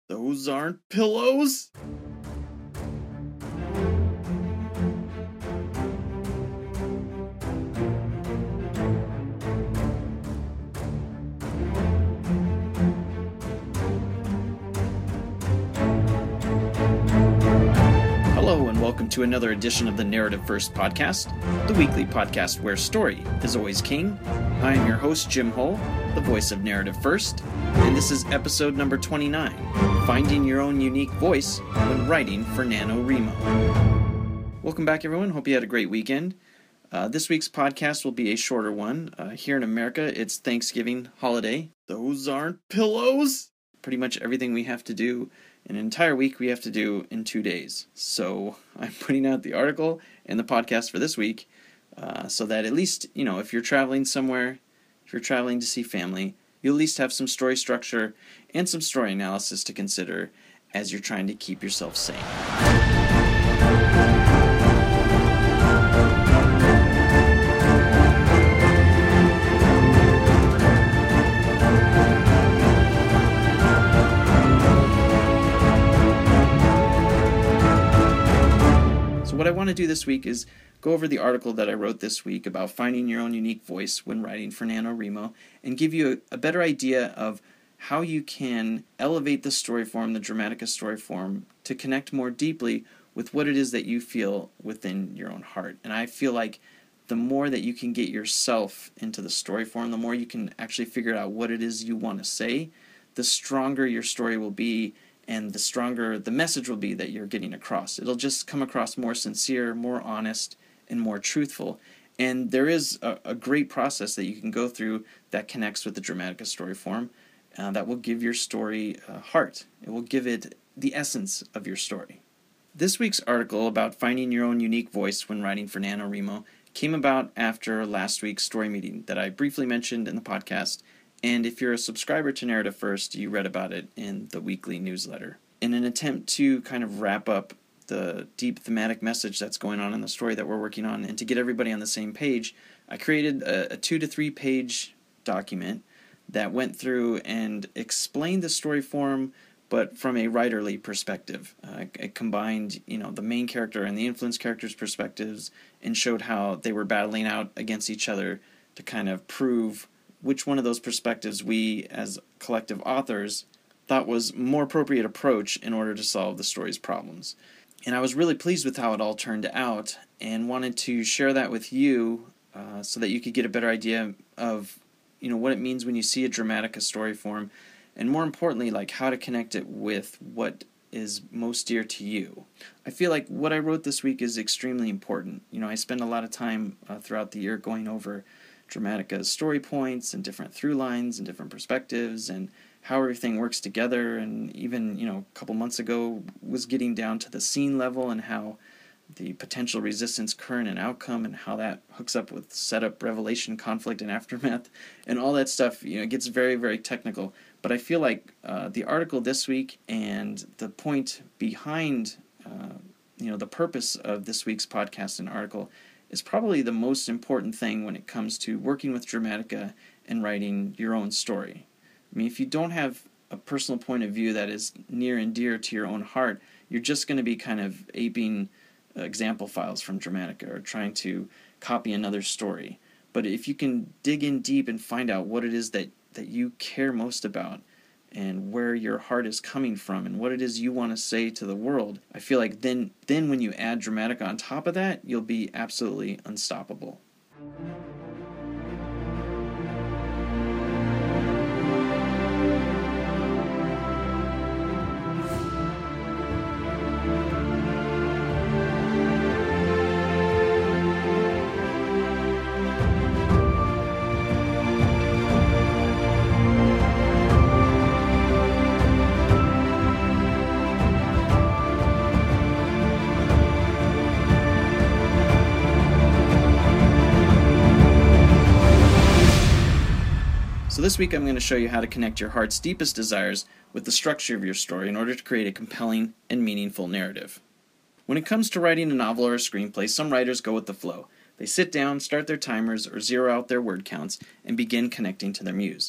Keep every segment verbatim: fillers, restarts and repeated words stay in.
Those aren't pillows? Hello and welcome to another edition of the Narrative First podcast, the weekly podcast where story is always king. I am your host, Jim Hull, the voice of Narrative First, and this is episode number twenty-nine, Finding Your Own Unique Voice When Writing for NaNoWriMo. Welcome back, everyone. Hope you had a great weekend. Uh, this week's podcast will be a shorter one. Uh, here in America, it's Thanksgiving holiday. Those aren't pillows? Pretty much everything we have to do an entire week we have to do in two days. So I'm putting out the article and the podcast for this week uh, so that at least, you know, if you're traveling somewhere, if you're traveling to see family, you'll at least have some story structure and some story analysis to consider as you're trying to keep yourself sane. What I want to do this week is go over the article that I wrote this week about finding your own unique voice when writing for NaNoWriMo and give you a, a better idea of how you can elevate the story form, the Dramatica story form, to connect more deeply with what it is that you feel within your own heart. And I feel like the more that you can get yourself into the story form, the more you can actually figure out what it is you want to say, the stronger your story will be, and the stronger the message will be that you're getting across. It'll just come across more sincere, more honest, and more truthful. And there is a, a great process that you can go through that connects with the Dramatica story form uh, that will give your story a heart. It will give it the essence of your story. This week's article about finding your own unique voice when writing for NaNoWriMo came about after last week's story meeting that I briefly mentioned in the podcast. And if you're a subscriber to Narrative First, you read about it in the weekly newsletter. In an attempt to kind of wrap up the deep thematic message that's going on in the story that we're working on and to get everybody on the same page, I created a, a two to three page document that went through and explained the story form, but from a writerly perspective. Uh, it combined, you know, the main character and the influence characters' perspectives and showed how they were battling out against each other to kind of prove which one of those perspectives we, as collective authors, thought was more appropriate approach in order to solve the story's problems. And I was really pleased with how it all turned out and wanted to share that with you uh, so that you could get a better idea of, you know, what it means when you see a Dramatica story form, and more importantly, like how to connect it with what is most dear to you. I feel like what I wrote this week is extremely important. You know, I spend a lot of time uh, throughout the year going over Dramatica's story points and different through lines and different perspectives and how everything works together, and even, you know, a couple months ago was getting down to the scene level and how the potential resistance, current, and outcome, and how that hooks up with setup, revelation, conflict, and aftermath, and all that stuff. You know, it gets very, very technical. But I feel like uh, the article this week and the point behind, uh, you know, the purpose of this week's podcast and article is probably the most important thing when it comes to working with Dramatica and writing your own story. I mean, if you don't have a personal point of view that is near and dear to your own heart, you're just going to be kind of aping uh, example files from Dramatica or trying to copy another story. But if you can dig in deep and find out what it is that, that you care most about and where your heart is coming from and what it is you want to say to the world, I feel like then, then when you add Dramatica on top of that, you'll be absolutely unstoppable. So this week I'm going to show you how to connect your heart's deepest desires with the structure of your story in order to create a compelling and meaningful narrative. When it comes to writing a novel or a screenplay, some writers go with the flow. They sit down, start their timers, or zero out their word counts, and begin connecting to their muse.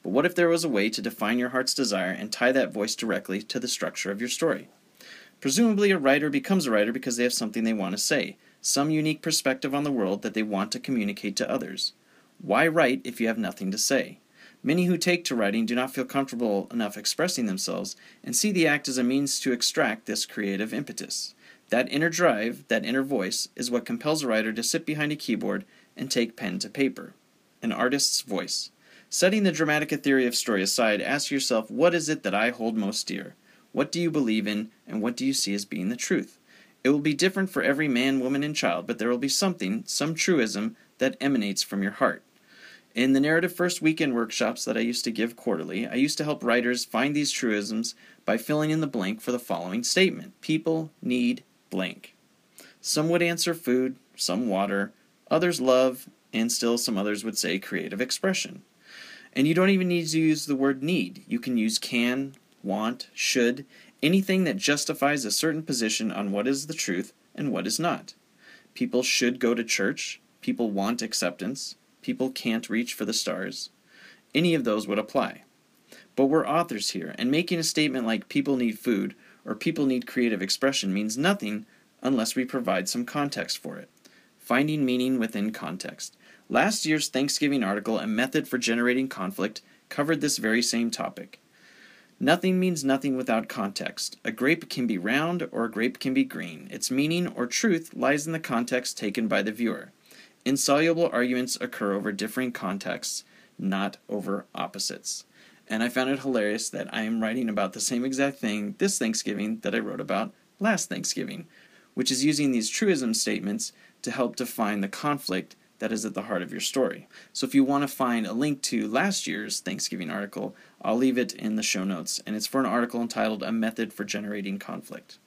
But what if there was a way to define your heart's desire and tie that voice directly to the structure of your story? Presumably, a writer becomes a writer because they have something they want to say, some unique perspective on the world that they want to communicate to others. Why write if you have nothing to say? Many who take to writing do not feel comfortable enough expressing themselves and see the act as a means to extract this creative impetus. That inner drive, that inner voice, is what compels a writer to sit behind a keyboard and take pen to paper. An artist's voice. Setting the Dramatica theory of story aside, ask yourself, what is it that I hold most dear? What do you believe in, and what do you see as being the truth? It will be different for every man, woman, and child, but there will be something, some truism, that emanates from your heart. In the Narrative First weekend workshops that I used to give quarterly, I used to help writers find these truisms by filling in the blank for the following statement. People need blank. Some would answer food, some water, others love, and still some others would say creative expression. And you don't even need to use the word need. You can use can, want, should, anything that justifies a certain position on what is the truth and what is not. People should go to church. People want acceptance. People can't reach for the stars. Any of those would apply. But we're authors here, and making a statement like people need food or people need creative expression means nothing unless we provide some context for it. Finding meaning within context. Last year's Thanksgiving article, A Method for Generating Conflict, covered this very same topic. Nothing means nothing without context. A grape can be round or a grape can be green. Its meaning or truth lies in the context taken by the viewer. Insoluble arguments occur over differing contexts, not over opposites. And I found it hilarious that I am writing about the same exact thing this Thanksgiving that I wrote about last Thanksgiving, which is using these truism statements to help define the conflict that is at the heart of your story. So if you want to find a link to last year's Thanksgiving article, I'll leave it in the show notes, and it's for an article entitled A Method for Generating Conflict.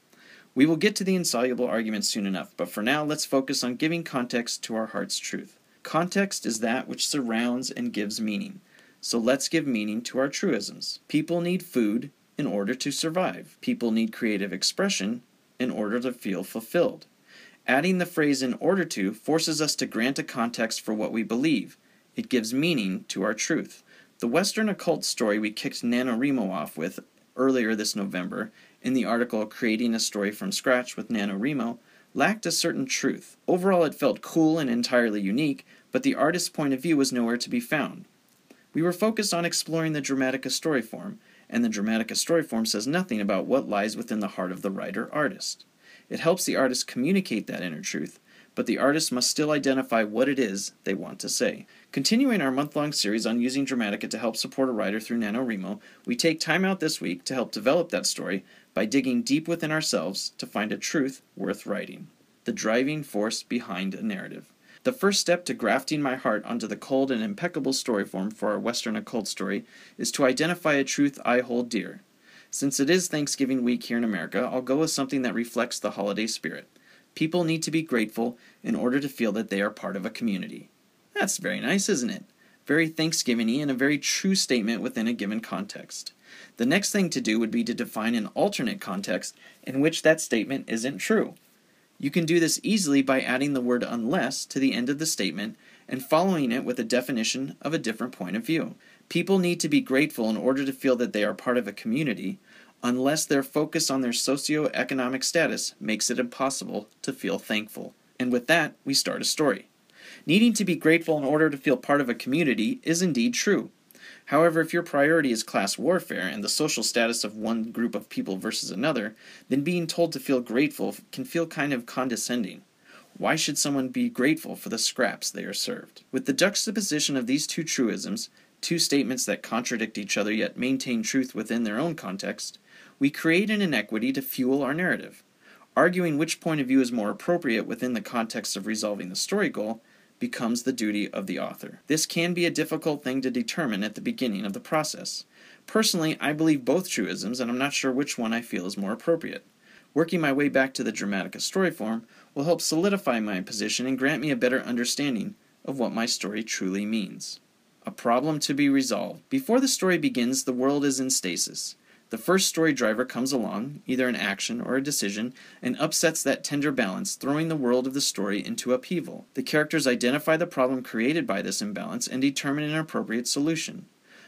We will get to the insoluble arguments soon enough, but for now let's focus on giving context to our heart's truth. Context is that which surrounds and gives meaning. So let's give meaning to our truisms. People need food in order to survive. People need creative expression in order to feel fulfilled. Adding the phrase in order to forces us to grant a context for what we believe. It gives meaning to our truth. The Western occult story we kicked NaNoWriMo off with earlier this November in the article Creating a Story from Scratch with NaNoWriMo lacked a certain truth. Overall it felt cool and entirely unique, but the artist's point of view was nowhere to be found. We were focused on exploring the Dramatica story form, and the Dramatica story form says nothing about what lies within the heart of the writer-artist. It helps the artist communicate that inner truth, but the artist must still identify what it is they want to say. Continuing our month-long series on using Dramatica to help support a writer through NaNoWriMo, we take time out this week to help develop that story by digging deep within ourselves to find a truth worth writing, the driving force behind a narrative. The first step to grafting my heart onto the cold and impeccable story form for our Western occult story is to identify a truth I hold dear. Since it is Thanksgiving week here in America, I'll go with something that reflects the holiday spirit. People need to be grateful in order to feel that they are part of a community. That's very nice, isn't it? Very Thanksgiving-y and a very true statement within a given context. The next thing to do would be to define an alternate context in which that statement isn't true. You can do this easily by adding the word unless to the end of the statement and following it with a definition of a different point of view. People need to be grateful in order to feel that they are part of a community, unless their focus on their socioeconomic status makes it impossible to feel thankful. And with that, we start a story. Needing to be grateful in order to feel part of a community is indeed true. However, if your priority is class warfare and the social status of one group of people versus another, then being told to feel grateful can feel kind of condescending. Why should someone be grateful for the scraps they are served? With the juxtaposition of these two truisms, two statements that contradict each other yet maintain truth within their own context, we create an inequity to fuel our narrative. Arguing which point of view is more appropriate within the context of resolving the story goal becomes the duty of the author. This can be a difficult thing to determine at the beginning of the process. Personally, I believe both truisms, and I'm not sure which one I feel is more appropriate. Working my way back to the Dramatica story form will help solidify my position and grant me a better understanding of what my story truly means. A problem to be resolved. Before the story begins, the world is in stasis. The first story driver comes along, either an action or a decision, and upsets that tender balance, throwing the world of the story into upheaval. The characters identify the problem created by this imbalance and determine an appropriate solution.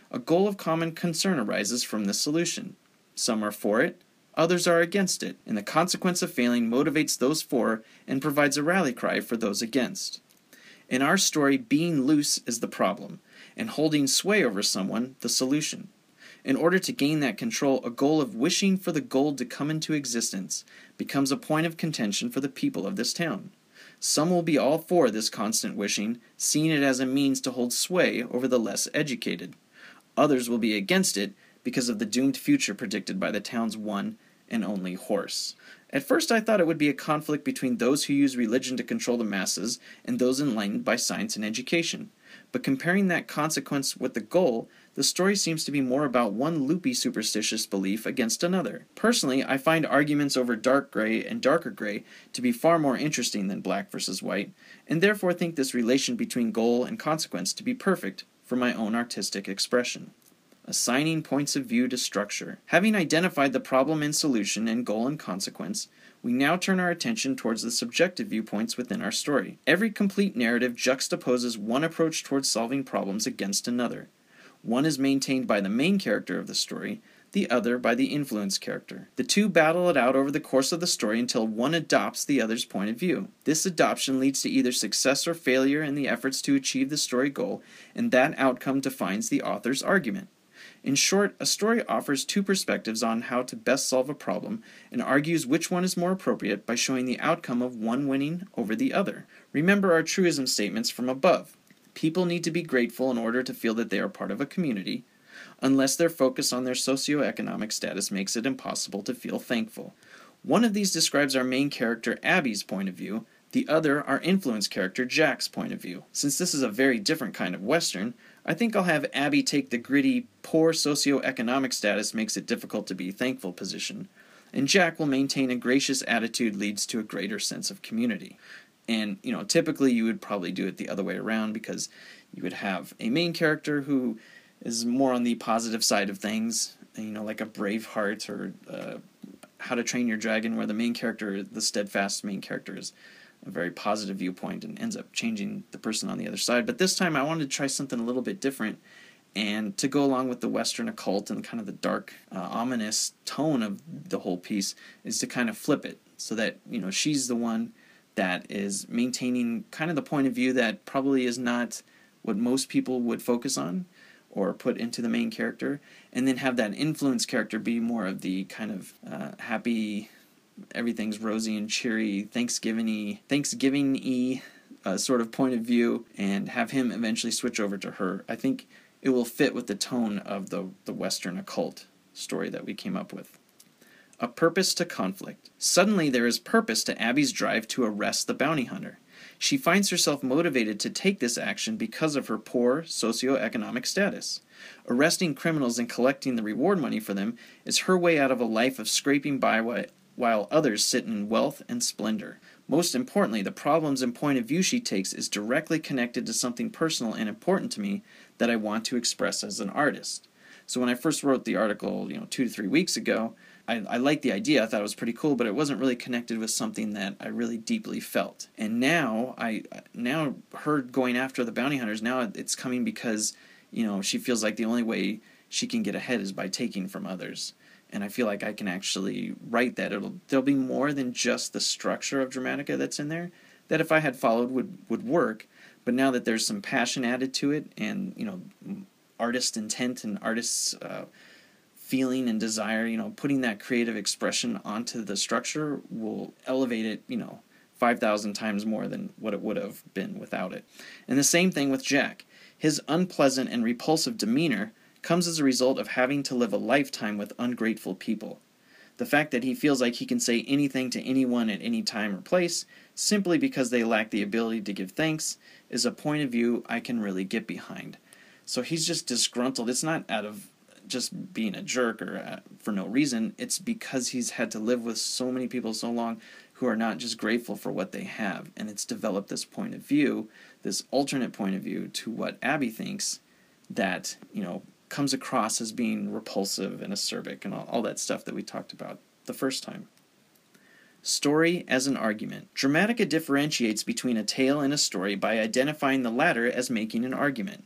A goal of common concern arises from this solution. Some are for it, others are against it, and the consequence of failing motivates those for and provides a rally cry for those against. In our story, being loose is the problem, and holding sway over someone the solution. In order to gain that control, a goal of wishing for the gold to come into existence becomes a point of contention for the people of this town. Some will be all for this constant wishing, seeing it as a means to hold sway over the less educated. Others will be against it because of the doomed future predicted by the town's one and only horse. At first I thought it would be a conflict between those who use religion to control the masses and those enlightened by science and education. But comparing that consequence with the goal, the story seems to be more about one loopy superstitious belief against another. Personally, I find arguments over dark gray and darker gray to be far more interesting than black versus white, and therefore think this relation between goal and consequence to be perfect for my own artistic expression. Assigning points of view to structure. Having identified the problem and solution and goal and consequence, we now turn our attention towards the subjective viewpoints within our story. Every complete narrative juxtaposes one approach towards solving problems against another. One is maintained by the main character of the story, the other by the influence character. The two battle it out over the course of the story until one adopts the other's point of view. This adoption leads to either success or failure in the efforts to achieve the story goal, and that outcome defines the author's argument. In short, a story offers two perspectives on how to best solve a problem and argues which one is more appropriate by showing the outcome of one winning over the other. Remember our truism statements from above. People need to be grateful in order to feel that they are part of a community, unless their focus on their socioeconomic status makes it impossible to feel thankful. One of these describes our main character Abby's point of view, the other our influence character Jack's point of view. Since this is a very different kind of Western, I think I'll have Abby take the gritty, poor socioeconomic status makes it difficult to be thankful position, and Jack will maintain a gracious attitude leads to a greater sense of community. And, you know, typically you would probably do it the other way around because you would have a main character who is more on the positive side of things, you know, like a Braveheart or uh, How to Train Your Dragon, where the main character, the steadfast main character, is a very positive viewpoint and ends up changing the person on the other side. But this time I wanted to try something a little bit different, and to go along with the Western occult and kind of the dark, uh, ominous tone of the whole piece is to kind of flip it so that, you know, she's the one that is maintaining kind of the point of view that probably is not what most people would focus on or put into the main character, and then have that influence character be more of the kind of uh, happy, everything's rosy and cheery, Thanksgiving-y, Thanksgiving-y uh, sort of point of view, and have him eventually switch over to her. I think it will fit with the tone of the, the Western occult story that we came up with. A purpose to conflict. Suddenly there is purpose to Abby's drive to arrest the bounty hunter. She finds herself motivated to take this action because of her poor socioeconomic status. Arresting criminals and collecting the reward money for them is her way out of a life of scraping by while others sit in wealth and splendor. Most importantly, the problems and point of view she takes is directly connected to something personal and important to me that I want to express as an artist. So when I first wrote the article, you know, two to three weeks ago, I, I liked the idea, I thought it was pretty cool, but it wasn't really connected with something that I really deeply felt. And now, I now her going after the bounty hunters, now it's coming because, you know, she feels like the only way she can get ahead is by taking from others. And I feel like I can actually write that. It'll there'll be more than just the structure of Dramatica that's in there, that if I had followed would, would work. But now that there's some passion added to it, and, you know, artist intent and artist's uh, feeling and desire, you know, putting that creative expression onto the structure will elevate it, you know, five thousand times more than what it would have been without it. And the same thing with Jack. His unpleasant and repulsive demeanor comes as a result of having to live a lifetime with ungrateful people. The fact that he feels like he can say anything to anyone at any time or place simply because they lack the ability to give thanks is a point of view I can really get behind. So he's just disgruntled. It's not out of just being a jerk or uh, for no reason. It's because he's had to live with so many people so long who are not just grateful for what they have. And it's developed this point of view, this alternate point of view to what Abby thinks that, you know, comes across as being repulsive and acerbic and all, all that stuff that we talked about the first time. Story as an argument. Dramatica differentiates between a tale and a story by identifying the latter as making an argument.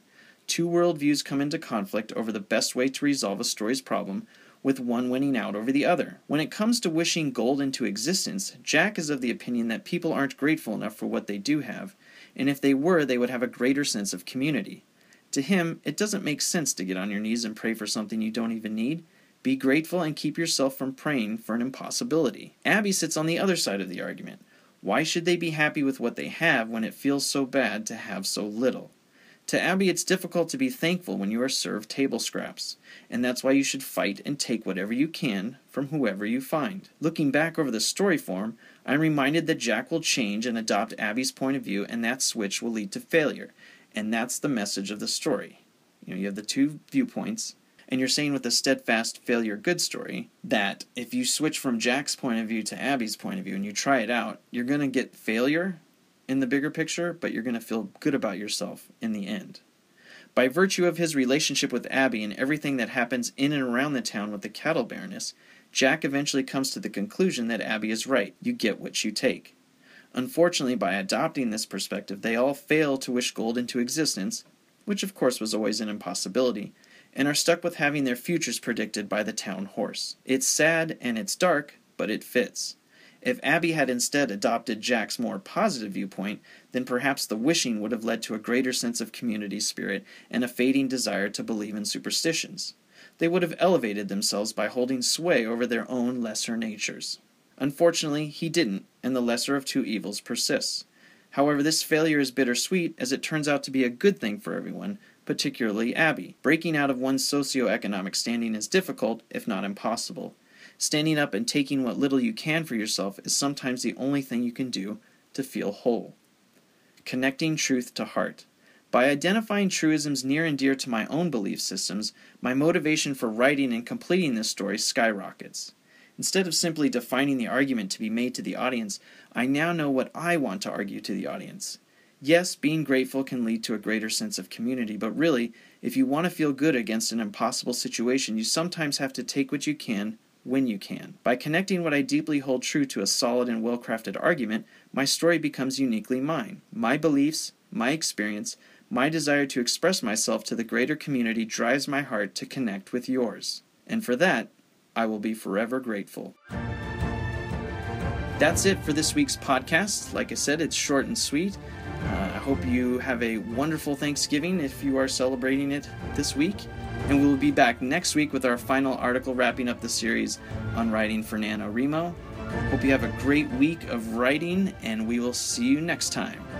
Two worldviews come into conflict over the best way to resolve a story's problem, with one winning out over the other. When it comes to wishing gold into existence, Jack is of the opinion that people aren't grateful enough for what they do have, and if they were, they would have a greater sense of community. To him, it doesn't make sense to get on your knees and pray for something you don't even need. Be grateful and keep yourself from praying for an impossibility. Abby sits on the other side of the argument. Why should they be happy with what they have when it feels so bad to have so little? To Abby, it's difficult to be thankful when you are served table scraps, and that's why you should fight and take whatever you can from whoever you find. Looking back over the story form, I'm reminded that Jack will change and adopt Abby's point of view, and that switch will lead to failure. And that's the message of the story. You know, you have the two viewpoints, and you're saying with a steadfast failure good story that if you switch from Jack's point of view to Abby's point of view and you try it out, you're going to get failure in the bigger picture, but you're going to feel good about yourself in the end. By virtue of his relationship with Abby and everything that happens in and around the town with the cattle baroness, Jack eventually comes to the conclusion that Abby is right. You get what you take. Unfortunately, by adopting this perspective, they all fail to wish gold into existence, which of course was always an impossibility, and are stuck with having their futures predicted by the town horse. It's sad and it's dark, but it fits. If Abby had instead adopted Jack's more positive viewpoint, then perhaps the wishing would have led to a greater sense of community spirit and a fading desire to believe in superstitions. They would have elevated themselves by holding sway over their own lesser natures. Unfortunately, he didn't, and the lesser of two evils persists. However, this failure is bittersweet, as it turns out to be a good thing for everyone, particularly Abby. Breaking out of one's socioeconomic standing is difficult, if not impossible. Standing up and taking what little you can for yourself is sometimes the only thing you can do to feel whole. Connecting truth to heart. By identifying truisms near and dear to my own belief systems, my motivation for writing and completing this story skyrockets. Instead of simply defining the argument to be made to the audience, I now know what I want to argue to the audience. Yes, being grateful can lead to a greater sense of community, but really, if you want to feel good against an impossible situation, you sometimes have to take what you can when you can. By connecting what I deeply hold true to a solid and well-crafted argument, my story becomes uniquely mine. My beliefs, my experience, my desire to express myself to the greater community drives my heart to connect with yours. And for that, I will be forever grateful. That's it for this week's podcast. Like I said, it's short and sweet. Uh, I hope you have a wonderful Thanksgiving if you are celebrating it this week. And we will be back next week with our final article wrapping up the series on writing for NaNoWriMo. Hope you have a great week of writing, and we will see you next time.